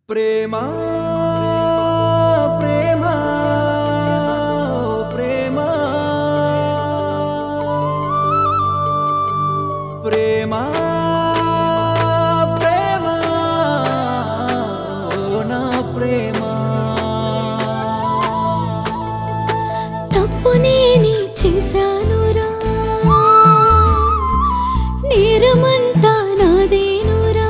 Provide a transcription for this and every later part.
ప్రేమా ప్రేమా ప్రేమా ప్రేమా ప్రేమా ఓ నా ప్రేమా తప్పు నేనే చేశానురా, నేరమంతా నాదేనురా.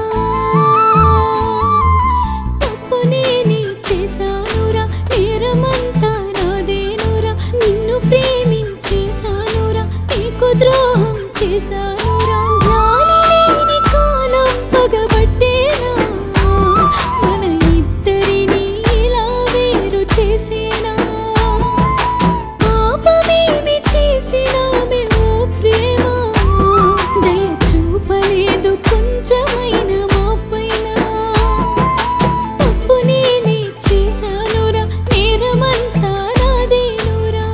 తప్పు నేనే చేశానురా, నేరమంతా నాదేనురా. నిన్ను ప్రేమించేశానురా, నీకు ద్రోహం చేశానురా. జాలి లేని కాలం పగబట్టేనా, మన ఇద్దరిని ఇలా వేరు చేసేనా. పాపమేమి చేసినామె ఓ ప్రేమ, దయ చూపలేదు కొంచెమైనా మాపైన. తప్పు నేనే చేశానురా, నేరమంతా నాదేనురా.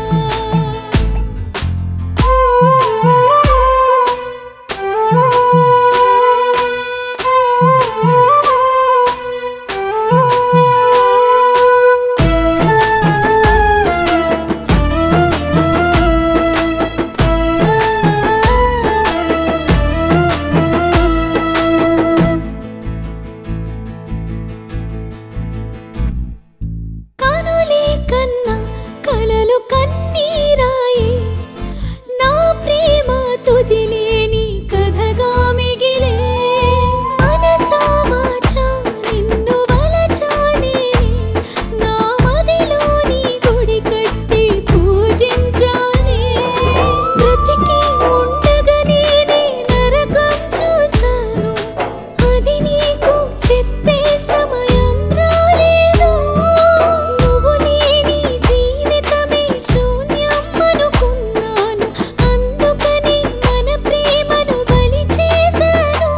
కనులే కన్నా కలలు కన్నీరాయే, నా ప్రేమ తుదిలేని కథగా మిగిలే. మనసా వాచా నిన్ను వలచానే, నా మదిలోని గుడి కట్టి పూజించానే. బ్రతికి ఉండగా నేనే నరకం చూశాను, అది నీకు చెప్పే సమయం రాలేదు. నువ్వు లేని జీవితమే శూన్యం అనుకున్నాను, అందుకని మన ప్రేమను బలి చేశాను.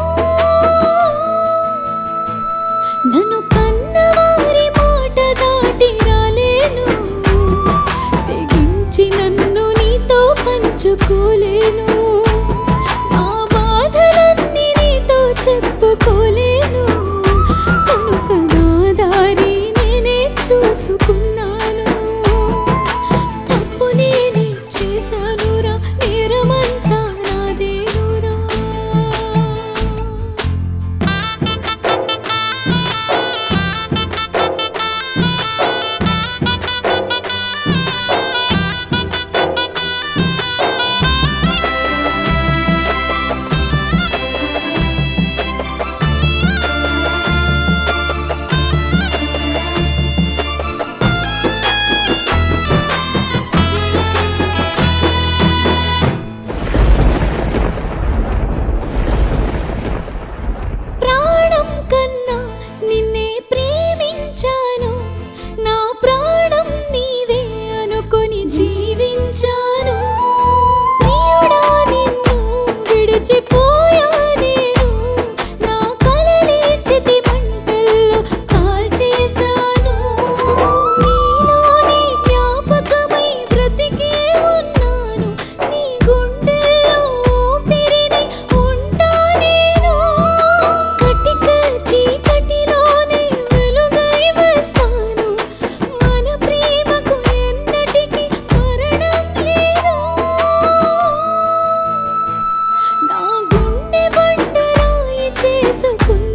నన్ను కన్నవారి మాట దాటి రాలేను, తెగించి నన్ను నీతో పంచుకోలేను. నా బాధలన్నీ నీతో చెప్పుకోలేను, కనుక నా దారి నేనే చూసుకున్నాను. తప్పు నేనే చేశానురా, నేరమంతా నాదేనురా. ప్రాణం కన్నా నిన్నే ప్రేమించాను, నా ప్రాణం నీవే అనుకొని జీవించాను. ప్రియుడా నిన్ను విడిచిపోయా నేను, నా కలలే చితి మంటల్లో కాల్చేశాను. నీలోని జ్ఞాపకమై బ్రతికే ఉన్నాను, నీ గుండెల్లో ఊపిరినై ఉంటా నేను. కటిక చీకటిలోనే వెలుగై వస్తాను, మన ప్రేమకు ఎన్నటికీ మరణం లేదు. నా గుండె బండరాయి చేసుకున్నాను,